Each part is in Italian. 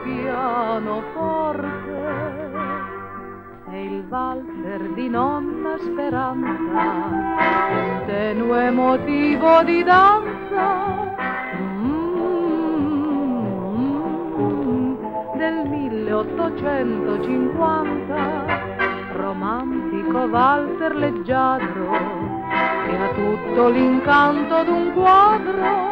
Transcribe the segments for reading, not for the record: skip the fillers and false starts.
pianoforte e il valzer di nonna Speranza, un tenue motivo di danza del 1850, romantico valzer leggiadro che ha tutto l'incanto d'un quadro,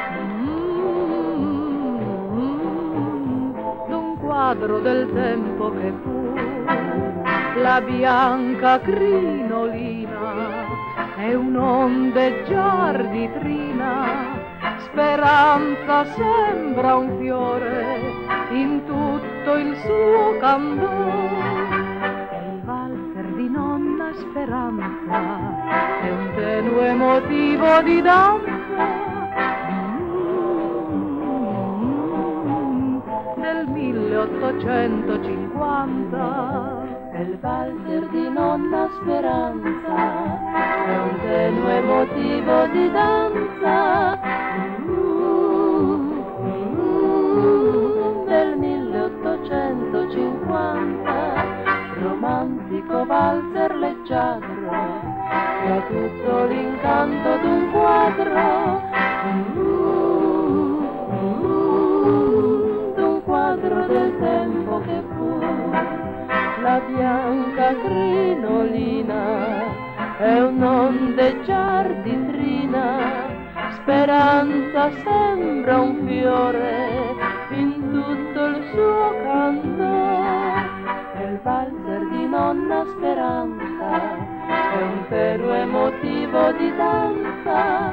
d'un quadro del tempo che fu. La bianca crinolina è un ondeggiar di trina, Speranza sembra un fiore in tutto il suo candore. E il valzer di nonna Speranza è un tenue motivo di danza del 1850. E il valzer di nonna Speranza è un tenue motivo di danza del 1850, romantico valzer leggiadro che ha tutto l'incanto d'un quadro, d'un quadro del tempo che fu. La bianca crinolina è un ondeggiar di trina, Speranza sembra un fiore in tutto il suo candore. E il valzer di nonna Speranza è un tenue motivo di danza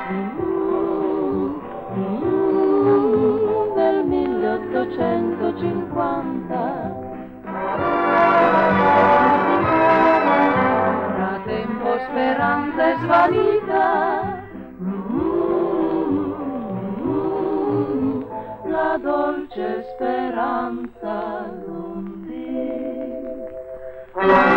del 1850. Da tempo Speranza è svanita, la dolce speranza non vive.